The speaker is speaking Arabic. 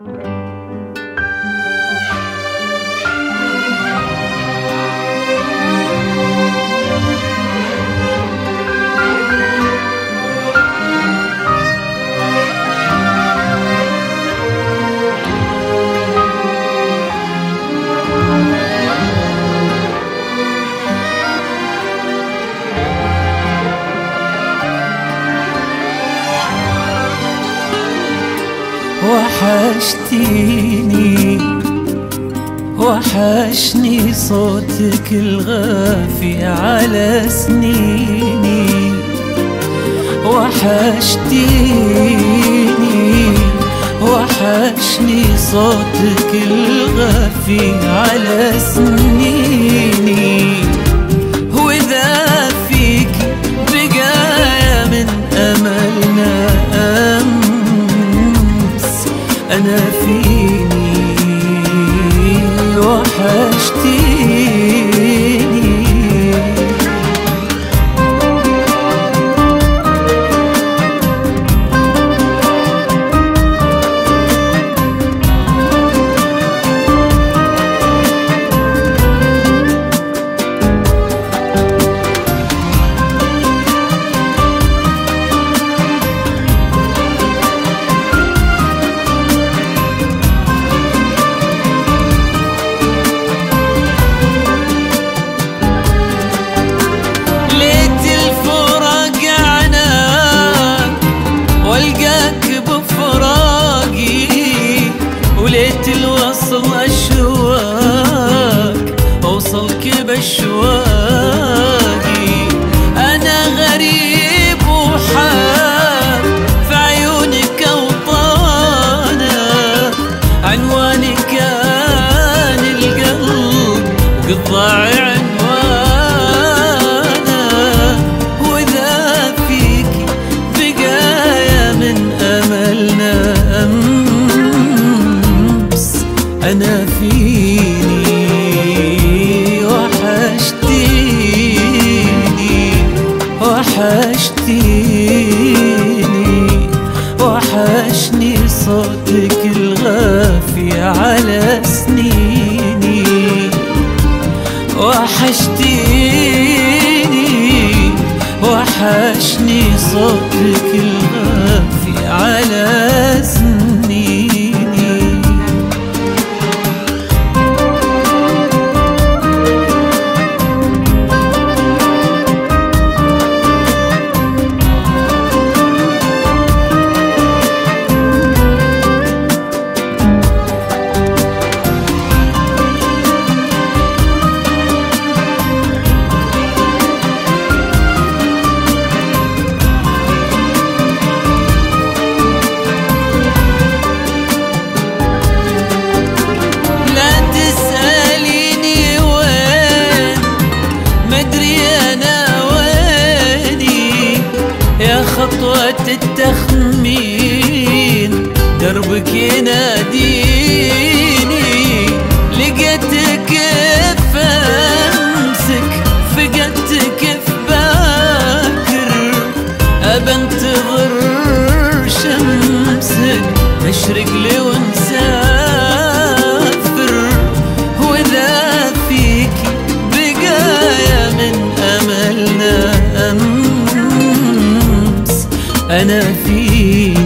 وحشتيني وحشني صوتك الغافي على سنيني، وحشتيني وحشني صوتك الغافي على سنيني، وإذا فيك بقايا من أملنا أنا فيني وحشتيني. وليت الوصل أشواق أوصلك بأشواقي، أنا غريب وحاب في عيونك أوطانا، عنواني كان القلب وقد ضاع عنوانا، وإذا فيك بقايا من أملنا أنا فيني وحشتيني وحشتيني وحشني صوتك الغافي على سنيني، وحشتيني وحشني صوتك الغافي على سنيني. خطوة التخمين دربك يناديني، لقيتك في أمسك فقدتك في باكر، أبنتظر شمسك تشرق لي ونسافر، وإذا فيك بقايا من أملنا أنا فيك